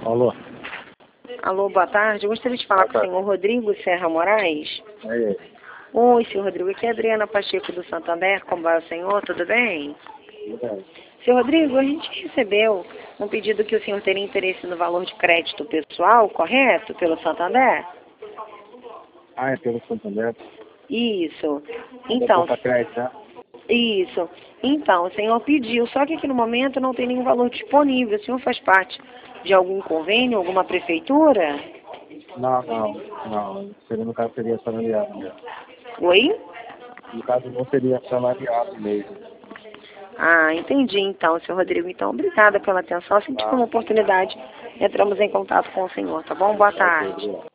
Alô? Alô, boa tarde. Eu gostaria de falar com o senhor Rodrigo Serra Moraes. É. Oi, senhor Rodrigo. Aqui é a Adriana Pacheco do Santander. Como vai o senhor? Tudo bem? Senhor Rodrigo, a gente recebeu um pedido que o senhor teria interesse no valor de crédito pessoal, correto? Pelo Santander? Ah, é pelo Santander? Isso. Então, Crédito, né? isso. Então, o senhor pediu, só que aqui no momento não tem nenhum valor disponível. O senhor faz parte de algum convênio, alguma prefeitura? Não. No caso seria salariado mesmo. Oi? No caso não seria salariado mesmo. Ah, entendi então, senhor Rodrigo. Então, obrigada pela atenção. Assim que tiver uma oportunidade, entramos em contato com o senhor, tá bom? Boa tarde.